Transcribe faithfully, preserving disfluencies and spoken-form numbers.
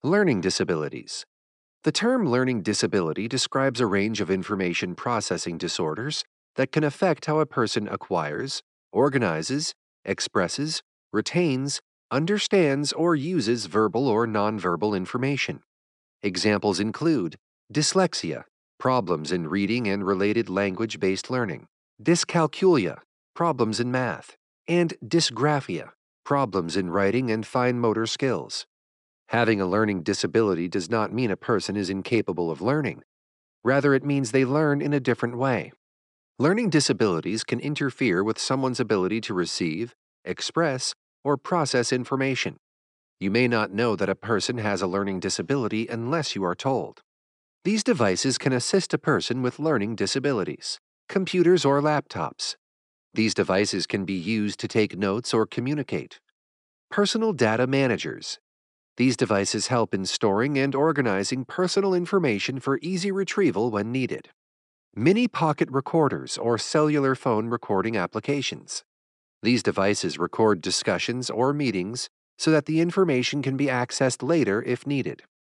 Learning disabilities. The term learning disability describes a range of information processing disorders that can affect how a person acquires, organizes, expresses, retains, understands, or uses verbal or nonverbal information. Examples include dyslexia, problems in reading and related language-based learning, dyscalculia, problems in math, and dysgraphia, problems in writing and fine motor skills. Having a learning disability does not mean a person is incapable of learning. Rather, it means they learn in a different way. Learning disabilities can interfere with someone's ability to receive, express, or process information. You may not know that a person has a learning disability unless you are told. These devices can assist a person with learning disabilities, computers or laptops. These devices can be used to take notes or communicate. Personal data managers. These devices help in storing and organizing personal information for easy retrieval when needed. Mini pocket recorders or cellular phone recording applications. These devices record discussions or meetings so that the information can be accessed later if needed.